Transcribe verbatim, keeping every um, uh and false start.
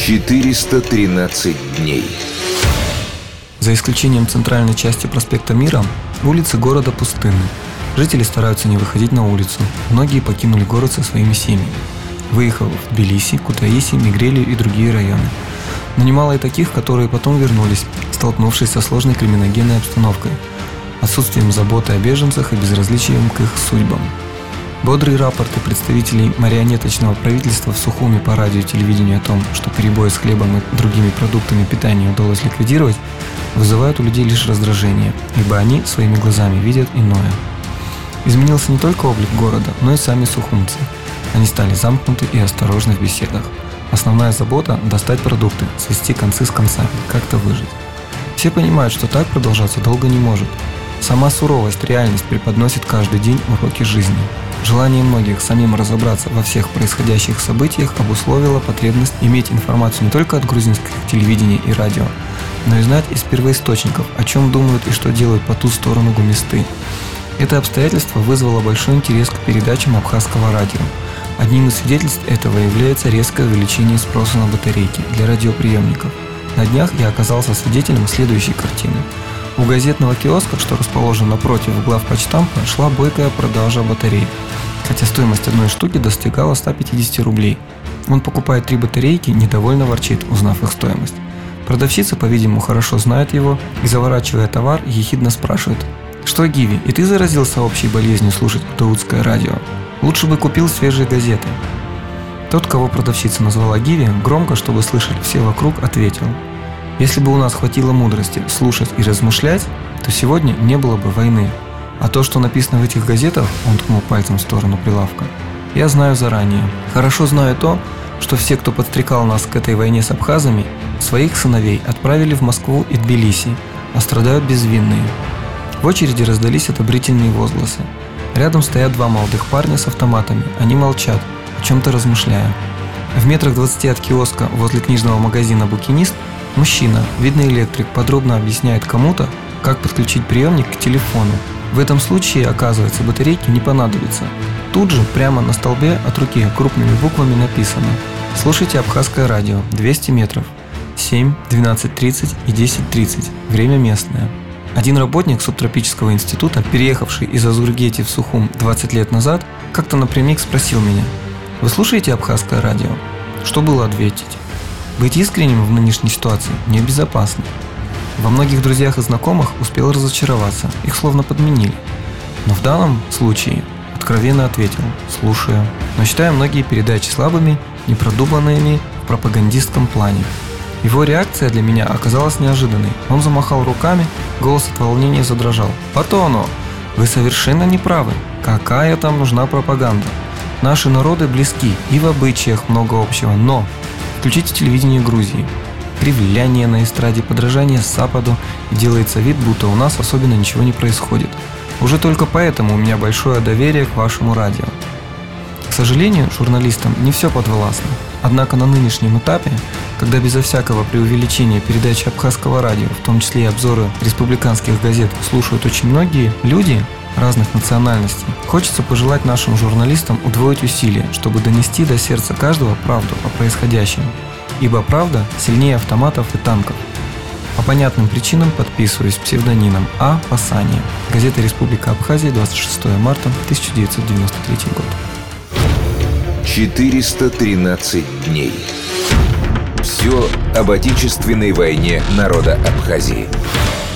четыреста тринадцать дней. За исключением центральной части проспекта Мира, улицы города пустынны. Жители стараются не выходить на улицу. Многие покинули город со своими семьями, выехав в Тбилиси, Кутаиси, Мигрелию и другие районы. Но немало и таких, которые потом вернулись, столкнувшись со сложной криминогенной обстановкой, отсутствием заботы о беженцах и безразличием к их судьбам. Бодрые рапорты представителей марионеточного правительства в Сухуми по радио и телевидению о том, что перебои с хлебом и другими продуктами питания удалось ликвидировать, вызывают у людей лишь раздражение, ибо они своими глазами видят иное. Изменился не только облик города, но и сами сухумцы. Они стали замкнуты и осторожны в беседах. Основная забота – достать продукты, свести концы с концами, как-то выжить. Все понимают, что так продолжаться долго не может. Сама суровость, реальность преподносит каждый день уроки жизни. Желание многих самим разобраться во всех происходящих событиях обусловило потребность иметь информацию не только от грузинских телевидения и радио, но и знать из первоисточников, о чем думают и что делают по ту сторону Гумисты. Это обстоятельство вызвало большой интерес к передачам абхазского радио. Одним из свидетельств этого является резкое увеличение спроса на батарейки для радиоприемников. На днях я оказался свидетелем следующей картины. У газетного киоска, что расположен напротив главпочтампа, шла бойкая продажа батареек, хотя стоимость одной штуки достигала ста пятидесяти рублей. Он покупает три батарейки, недовольно ворчит, узнав их стоимость. Продавщица, по-видимому, хорошо знает его и, заворачивая товар, ехидно спрашивает: «Что, Гиви, и ты заразился общей болезнью слушать даудское радио? Лучше бы купил свежие газеты». Тот, кого продавщица назвала Гиви, громко, чтобы слышали все вокруг, ответил: «Если бы у нас хватило мудрости слушать и размышлять, то сегодня не было бы войны. А то, что написано в этих газетах, — он ткнул пальцем в сторону прилавка, — я знаю заранее. Хорошо знаю то, что все, кто подстрекал нас к этой войне с абхазами, своих сыновей отправили в Москву и Тбилиси, а страдают безвинные». В очереди раздались одобрительные возгласы. Рядом стоят два молодых парня с автоматами. Они молчат, о чем-то размышляя. В метрах двадцати от киоска возле книжного магазина «Букинист» мужчина, видно электрик, подробно объясняет кому-то, как подключить приемник к телефону. В этом случае, оказывается, батарейки не понадобится. Тут же, прямо на столбе от руки крупными буквами написано: «Слушайте абхазское радио, двести метров, семь, двенадцать тридцать и десять тридцать, время местное». Один работник субтропического института, переехавший из Азургети в Сухум двадцать лет назад, как-то напрямик спросил меня: «Вы слушаете абхазское радио?» Что было ответить? Быть искренним в нынешней ситуации небезопасно. Во многих друзьях и знакомых успел разочароваться, их словно подменили. Но в данном случае откровенно ответил: «Слушаю, но считаю многие передачи слабыми, непродуманными в пропагандистском плане». Его реакция для меня оказалась неожиданной. Он замахал руками, голос от волнения задрожал. «Патоно, вы совершенно не правы. Какая там нужна пропаганда? Наши народы близки, и в обычаях много общего, но включите телевидение Грузии. Кривляние на эстраде, подражание Западу, и делается вид, будто у нас особенно ничего не происходит. Уже только поэтому у меня большое доверие к вашему радио». К сожалению, журналистам не все подвластно. Однако на нынешнем этапе, когда безо всякого преувеличения передачи абхазского радио, в том числе и обзоры республиканских газет, слушают очень многие люди разных национальностей, хочется пожелать нашим журналистам удвоить усилия, чтобы донести до сердца каждого правду о происходящем. Ибо правда сильнее автоматов и танков. По понятным причинам подписываюсь псевдонимом А. Пасания. Газета «Республика Абхазия», двадцать шестого марта тысяча девятьсот девяносто третий год. четыреста тринадцать дней. Все об отечественной войне народа Абхазии.